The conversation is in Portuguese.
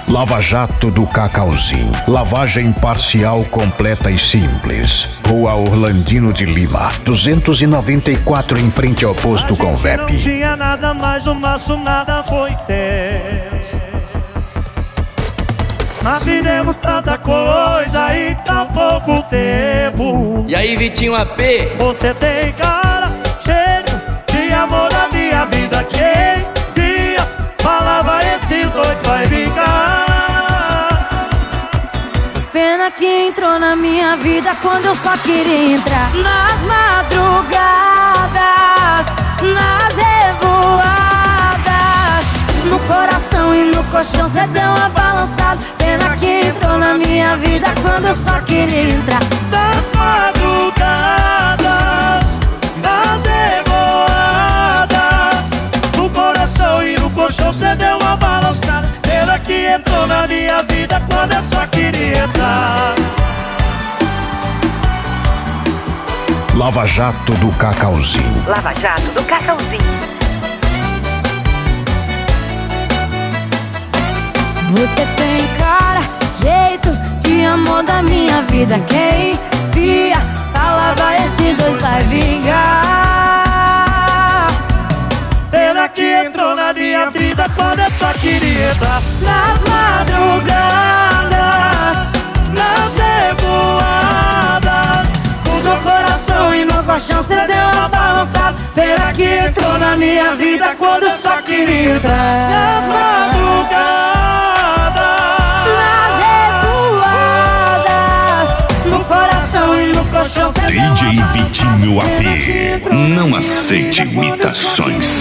Lava Jato do Cacauzinho. Lavagem parcial, completa e simples. Rua Orlandino de Lima, 294, em frente ao posto Convep. Não tinha nada, mas o nosso nada foi tenso. Nós vivemos tanta coisa em tão pouco tempo. E aí, Vitinho AP? Você tem cara, cheiro de amor da minha vida. Quem via, falava esses dois vai ficar. Pena que entrou na minha vida quando eu só queria entrar. Nas madrugadas, nas revoadas, no coração e no colchão cê deu uma balançada. Pena que entrou na minha vida quando eu só queria entrar. Das madrugadas, das revoadas, no coração e no colchão cê deu uma balançada. Pena que entrou na minha vida quando eu só queria entrar. Lava Jato do Cacauzinho. Lava Jato do Cacauzinho. Você tem cara, jeito de amor da minha vida. Quem via, falava esses dois vai vingar. Pena que entrou na minha vida quando eu só queria entrar. Nas madrugadas, Nas revoadas, no meu coração e no colchão cê deu uma balançada. Pena que entrou na minha vida quando eu só queria entrar. nas madrugadas, Nas revoadas, no coração e no colchão cê deu uma DJ balançada. Vitinho AP. Pena que entrou na Não minha aceite vida quando eu só imitações.